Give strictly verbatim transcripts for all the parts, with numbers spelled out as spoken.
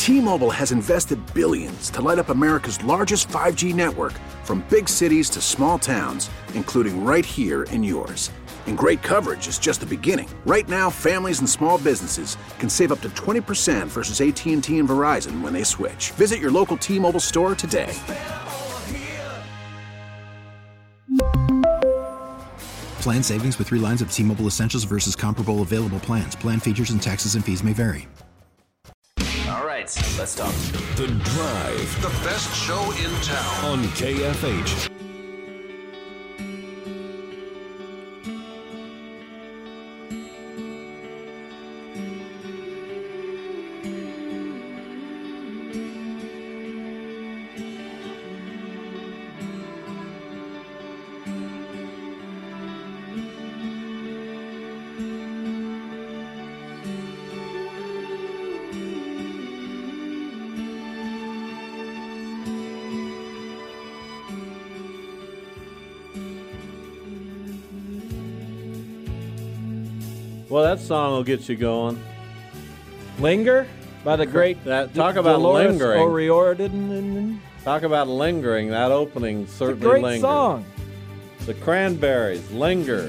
T-Mobile has invested billions to light up America's largest five G network, from big cities to small towns, including right here in yours. And great coverage is just the beginning. Right now, families and small businesses can save up to twenty percent versus A T and T and Verizon when they switch. Visit your local T-Mobile store today. Plan savings with three lines of T-Mobile Essentials versus comparable available plans. Plan features and taxes and fees may vary. All right, let's talk. The Drive. The best show in town. On K F H. Well, that song will get you going. Linger by the great that talk about Dolores lingering. O'Riordan. Talk about lingering. That opening certainly it's a great lingered. song. The Cranberries, Linger.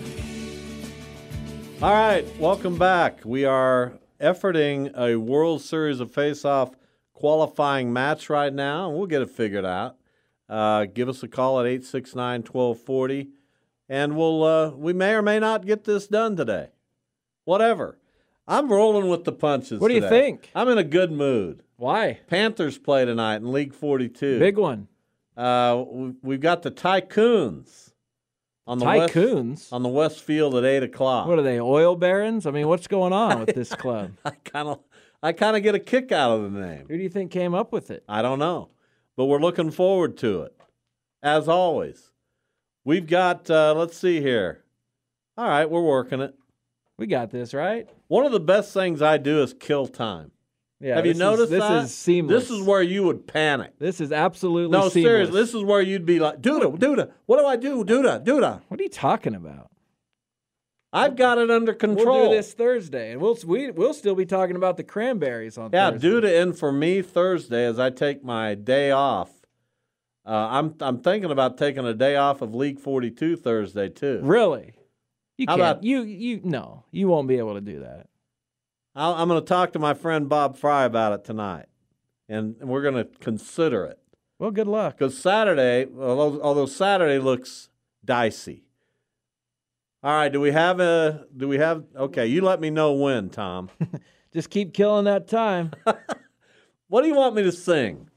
All right, welcome back. We are efforting a World Series of Face-Off qualifying match right now, and we'll get it figured out. Uh, give us a call at eight six nine, one two four zero, and we'll uh, we may or may not get this done today. Whatever. I'm rolling with the punches What do you today. think? I'm in a good mood. Why? Panthers play tonight in League forty-two. Big one. Uh, we've got the Tycoons on the Tycoons? west, on the west field at eight o'clock. What are they, oil barons? I mean, what's going on with this club? I kind of I kind of get a kick out of the name. Who do you think came up with it? I don't know, but we're looking forward to it, as always. We've got, uh, let's see here. All right, we're working it. We got this, right? One of the best things I do is kill time. Yeah. Have you this noticed is, this that? This is seamless. This is where you would panic. This is absolutely no, seamless. No, seriously, this is where you'd be like, Duda, Duda, what do I do? Duda, Duda. What are you talking about? I've got it under control. We'll do this Thursday, and we'll we, we'll still be talking about the Cranberries on yeah, Thursday. Yeah, Duda in for me Thursday as I take my day off. Uh, I'm I'm thinking about taking a day off of League forty-two Thursday too. Really? You How can't. about, you you no, you won't be able to do that. I'll, I'm going to talk to my friend Bob Fry about it tonight, and we're going to consider it. Well, good luck. Because Saturday, although, although Saturday looks dicey. All right, do we have a? Do we have? Okay, you let me know when, Tom. Just keep killing that time. What do you want me to sing?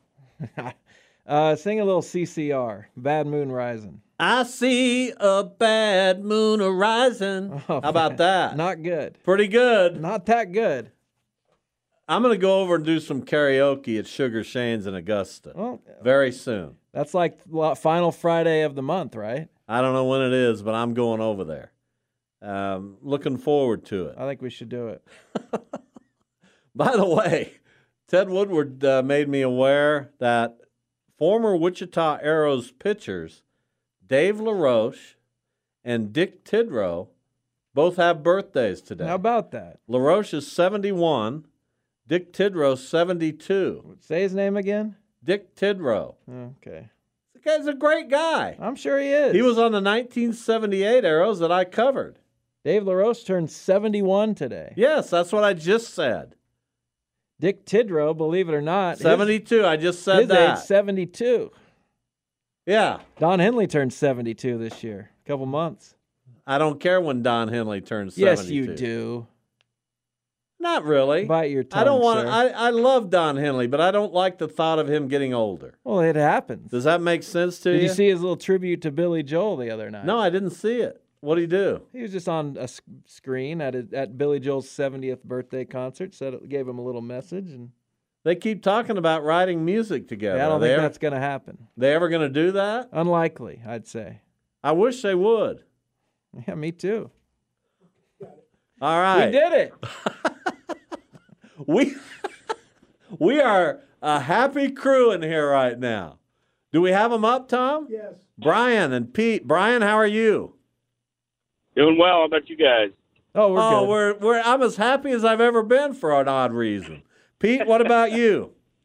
uh, sing a little C C R, Bad Moon Rising. I see a bad moon arising. Oh, How about that? Not good. Pretty good. Not that good. I'm going to go over and do some karaoke at Sugar Shane's in Augusta well, very soon. That's like final Friday of the month, right? I don't know when it is, but I'm going over there. Um, looking forward to it. I think we should do it. By the way, Ted Woodward uh, made me aware that former Wichita Arrows pitchers Dave LaRoche and Dick Tidrow both have birthdays today. How about that? LaRoche is seventy-one, Dick Tidrow seventy-two. Say his name again? Dick Tidrow. Okay. The guy's a great guy. I'm sure he is. He was on the nineteen seventy-eight Arrows that I covered. Dave LaRoche turned seventy-one today. Yes, that's what I just said. Dick Tidrow, believe it or not. seventy-two, his, I just said his that. age, seventy-two. Yeah. Don Henley turned seventy-two this year. A couple months. I don't care when Don Henley turns seventy-two. Yes, you do. Not really. Bite your tongue, I don't want. sir. I I love Don Henley, but I don't like the thought of him getting older. Well, it happens. Does that make sense to Did you? you see his little tribute to Billy Joel the other night? No, I didn't see it. What did he do? He was just on a sc- screen at a, at Billy Joel's seventieth birthday concert. Said it, gave him a little message, and They keep talking about writing music together. yeah, I don't Are think they that's going to happen. They ever going to do that? Unlikely, I'd say. I wish they would. Yeah, me too. All right. We did it. we we are a happy crew in here right now. Do we have them up, Tom? Yes. Brian and Pete. Brian, how are you? Doing well. How about you guys? Oh, we're oh, good. we're we're I'm as happy as I've ever been for an odd reason. Pete, what about you?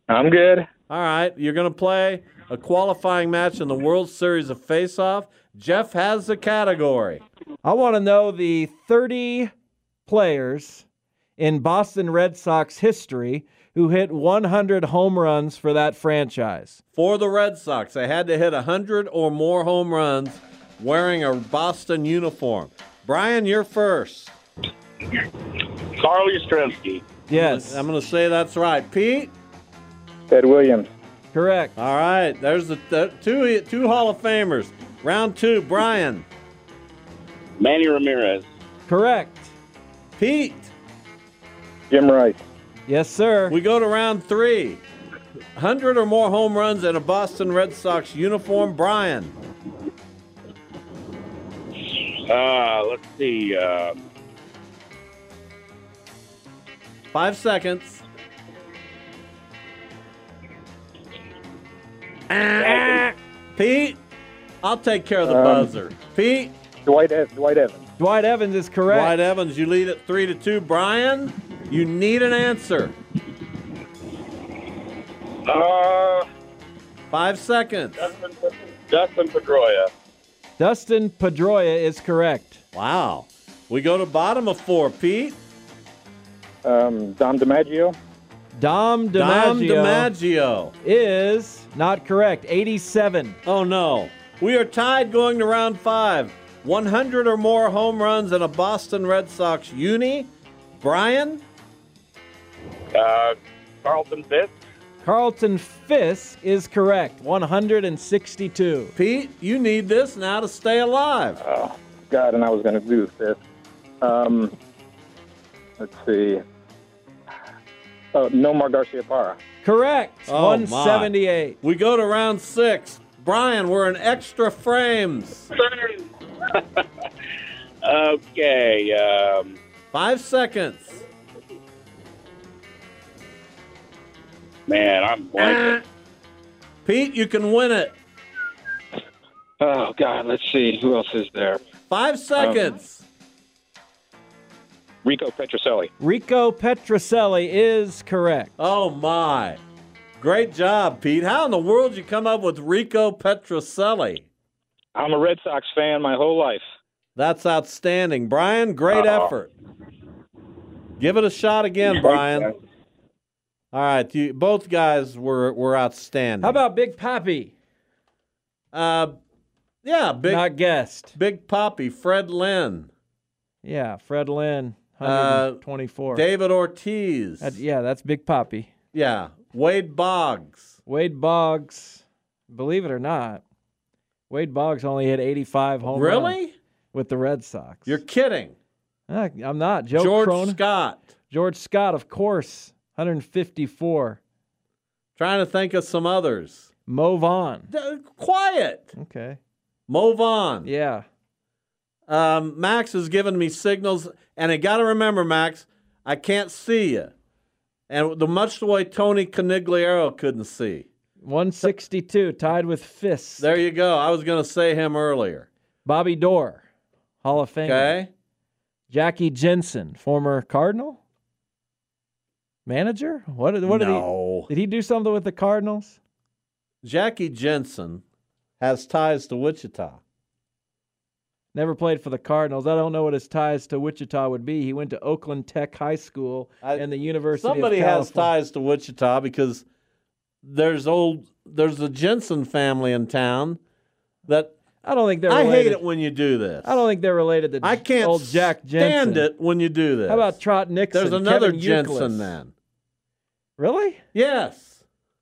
I'm good. All right, you're going to play a qualifying match in the World Series of Face-Off. Jeff has the category. I want to know the thirty players in Boston Red Sox history who hit one hundred home runs for that franchise. For the Red Sox, they had to hit one hundred or more home runs wearing a Boston uniform. Brian, you're first. Carl Yastrzemski. Yes. I'm going to say that's right. Pete? Ted Williams. Correct. All right, there's the, the two, two Hall of Famers. Round two, Brian. Manny Ramirez. Correct. Pete? Jim Rice. Yes, sir. We go to round three. one hundred or more home runs in a Boston Red Sox uniform. Brian? Uh, let's see. Uh, Five seconds. Ah, Pete? I'll take care of the Um, buzzer. Pete? Dwight, Ev- Dwight Evans. Dwight Evans is correct. Dwight Evans, you lead at three to two. Brian, you need an answer. uh, Five seconds. Dustin, Dustin Pedroia. Dustin Pedroia is correct. Wow. We go to bottom of four. Pete? Um, Dom DiMaggio. Dom DiMaggio, Dom DiMaggio. is not correct. eighty-seven. Oh, no. We are tied going to round five. one hundred or more home runs in a Boston Red Sox uni. Brian? Uh, Carlton Fisk. Carlton Fisk is correct. one hundred sixty-two. Pete, you need this now to stay alive. Oh, God, and I was going to do this. Um, let's see. Oh, Nomar Garcia-Parra. Correct. Oh, one seventy-eight. We go to round six. Brian, we're in extra frames. Okay. Um, Five seconds. man, I'm blanking. Pete, you can win it. Oh, God, let's see. Who else is there? Five seconds. Rico Petrocelli. Rico Petrocelli is correct. Oh, my. Great job, Pete. How in the world did you come up with Rico Petrocelli? I'm a Red Sox fan my whole life. That's outstanding. Brian, great Uh-oh. effort. Give it a shot again, Brian. All right, you, both guys were, were outstanding. How about Big Pappy? Uh, yeah, big Not guessed. Big Poppy, Fred Lynn, Yeah, Fred Lynn, Uh, one twenty-four. David Ortiz. That- yeah, that's Big Pappy. Yeah, Wade Boggs. Wade Boggs, believe it or not, Wade Boggs only hit eighty-five home runs Really? with the Red Sox. You're kidding. Uh, I'm not. Joe George Cronin. Scott. George Scott, of course, one hundred fifty-four. Trying to think of some others. Mo Vaughn. D- quiet. Okay. Mo Vaughn. Yeah. Um, Max has given me signals, and I got to remember, Max, I can't see you. And the much the way Tony Conigliaro couldn't see. one sixty-two, tied with Fisk. There you go. I was going to say him earlier. Bobby Dorr, Hall of Fame. Okay. Jackie Jensen, former Cardinal manager. What did what No. did he did he do something with the Cardinals? Jackie Jensen has ties to Wichita. Never played for the Cardinals. I don't know what his ties to Wichita would be. He went to Oakland Tech High School I- and the University Somebody of has California. ties to Wichita because there's old there's a Jensen family in town that I don't think they're I related. hate it when you do this. I don't think they're related to I can't old Jack Jensen. stand it when you do this. How about Trot Nixon? There's another Kevin Jensen Youkilis? then. Really? Yes.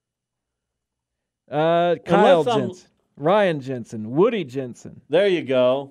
Uh, Kyle Unless I'm- Jensen, Ryan Jensen, Woody Jensen. There you go.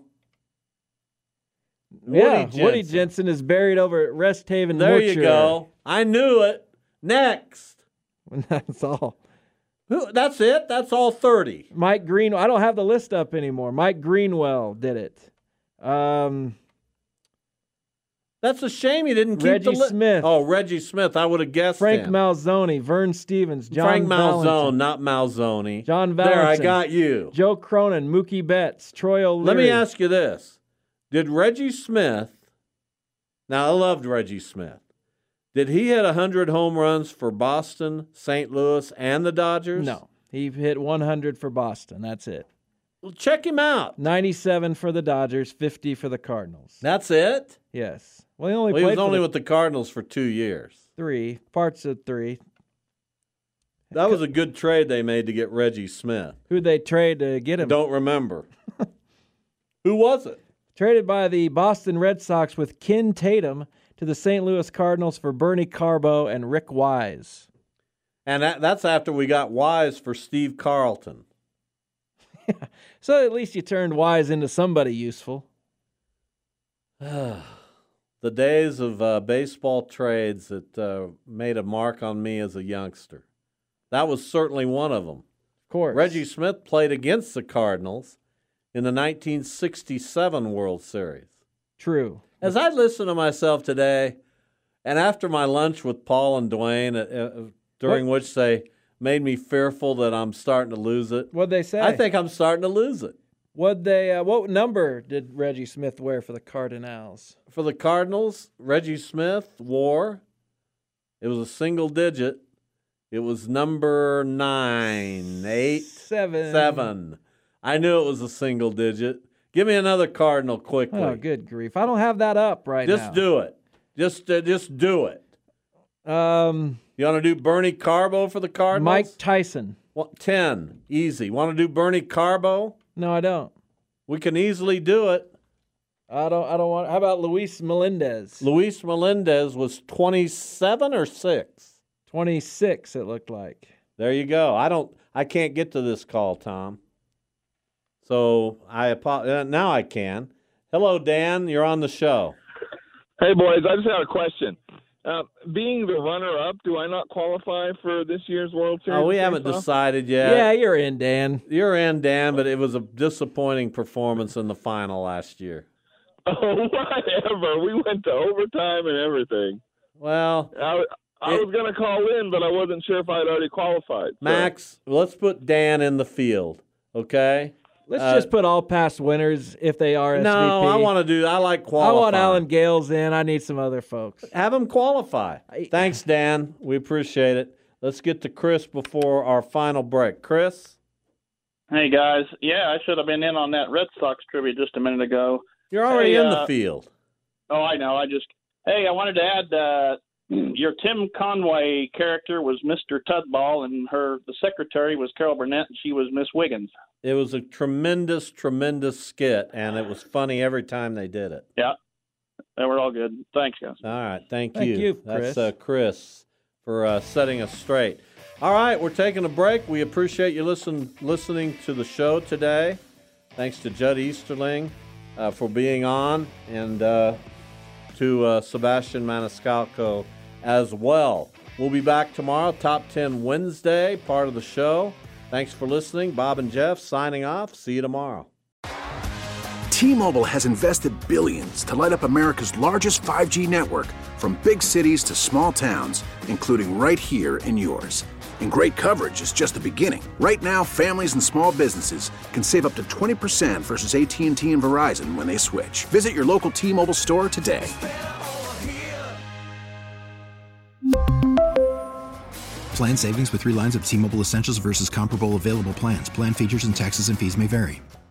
yeah, Woody Woody Jensen. Jensen is buried over at Rest Haven There Mortuary. you go. I knew it. Next. That's all. Who? That's it? That's all thirty. Mike Green. I don't have the list up anymore. Mike Greenwell did it. Um, That's a shame you didn't keep Reggie the list. Smith. Oh, Reggie Smith. I would have guessed Frank him. Malzone, Vern Stevens, John Frank Malzone, Valentin, not Malzoni. John There, I Valentin. got you. Joe Cronin, Mookie Betts, Troy O'Leary. Let me ask you this. Did Reggie Smith, now I loved Reggie Smith, Did he hit one hundred home runs for Boston, Saint Louis, and the Dodgers? No. He hit one hundred for Boston. That's it. Well, check him out. ninety-seven for the Dodgers, fifty for the Cardinals. That's it? Yes. Well, he only Well, he played was only for the with the Cardinals for two years. three, parts of three. That was a good trade they made to get Reggie Smith. Who'd they trade to get him? Don't remember. Who was it? Traded by the Boston Red Sox with Ken Tatum to the Saint Louis Cardinals for Bernie Carbo and Rick Wise. And that, that's after we got Wise for Steve Carlton. So at least you turned Wise into somebody useful. The days of uh, baseball trades that uh, made a mark on me as a youngster. That was certainly one of them. Of course. Reggie Smith played against the Cardinals in the nineteen sixty-seven World Series. True. As I listen to myself today, and after my lunch with Paul and Dwayne, uh, during what? which they made me fearful that I'm starting to lose it. What'd they say? I think I'm starting to lose it. What'd they, uh, what number did Reggie Smith wear for the Cardinals? For the Cardinals, Reggie Smith wore, it was a single digit. It was number nine, eight, Seven. seven. I knew it was a single digit. Give me another Cardinal quickly. Oh, good grief. I don't have that up right Just now. do it. Just uh, just do it. Um, You want to do Bernie Carbo for the Cardinals? Mike Tyson. What, ten. Easy. Want to do Bernie Carbo? No, I don't. We can easily do it. I don't. I don't want. How about Luis Melendez? Luis Melendez was twenty-seven or six? twenty-six. It looked like. There you go. I don't. I can't get to this call, Tom. So I apologize. Now I can. Hello, Dan. You're on the show. Hey, boys. I just had a question. Uh, being the runner-up, do I not qualify for this year's World Series? Oh, we haven't baseball? decided yet. Yeah, you're in, Dan. You're in, Dan, but it was a disappointing performance in the final last year. Oh, whatever. We went to overtime and everything. Well, I, I it, was going to call in, but I wasn't sure if I'd already qualified. So. Max, let's put Dan in the field, okay? Let's Uh, just put all past winners if they are S V P. No, I want to do. I like I qualifying. want Alan Gales in. I need some other folks. Have him qualify. I- Thanks, Dan. We appreciate it. Let's get to Chris before our final break. Chris, Hey, guys. Yeah, I should have been in on that Red Sox trivia just a minute ago. you're already Hey, in uh, the field. Oh, I know. I just – hey, I wanted to add uh, your Tim Conway character was Mister Tudball, and her the secretary was Carol Burnett, and she was Miss Wiggins. It was a tremendous, tremendous skit, and it was funny every time they did it. Yeah, they were all good. Thanks, guys. All right, thank, Thank you. you, That's Chris. uh, Chris for uh, setting us straight. All right, we're taking a break. We appreciate you listen, listening to the show today. Thanks to Judd Easterling uh, for being on, and uh, to uh, Sebastian Maniscalco as well. We'll be back tomorrow, Top ten Wednesday, part of the show. Thanks for listening. Bob and Jeff signing off. See you tomorrow. T-Mobile has invested billions to light up America's largest five G network, from big cities to small towns, including right here in yours. And great coverage is just the beginning. Right now, families and small businesses can save up to twenty percent versus A T and T and Verizon when they switch. Visit your local T-Mobile store today. Plan savings with three lines of T-Mobile Essentials versus comparable available plans. Plan features and taxes and fees may vary.